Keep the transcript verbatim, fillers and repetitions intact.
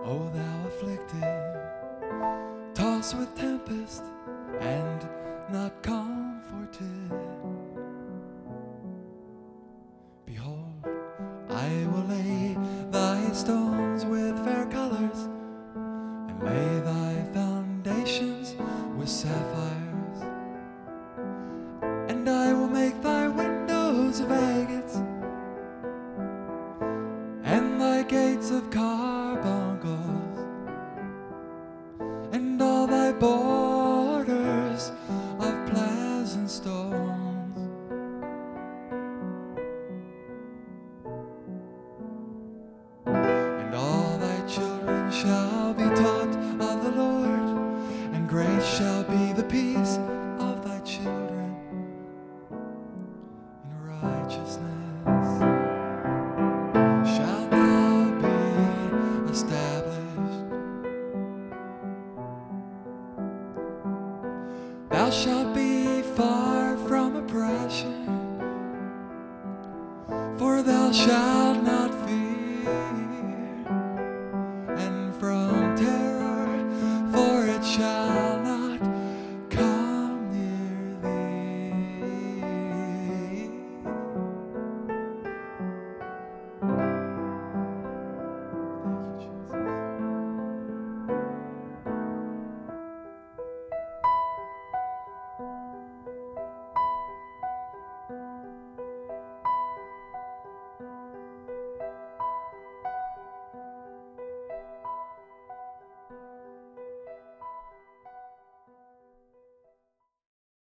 O thou afflicted, tossed with tempest and not comforted. Behold, I will lay thy stones with fair colors, and lay thy foundations with sapphires. And I will make thy windows of agates, and thy gates of carbuncles, and all thy borders of pleasant stones. And all thy children shall be taught of the Lord, and great shall be the peace of thy children in righteousness. Shalt thou be established. Thou shalt be far from oppression, for thou shalt not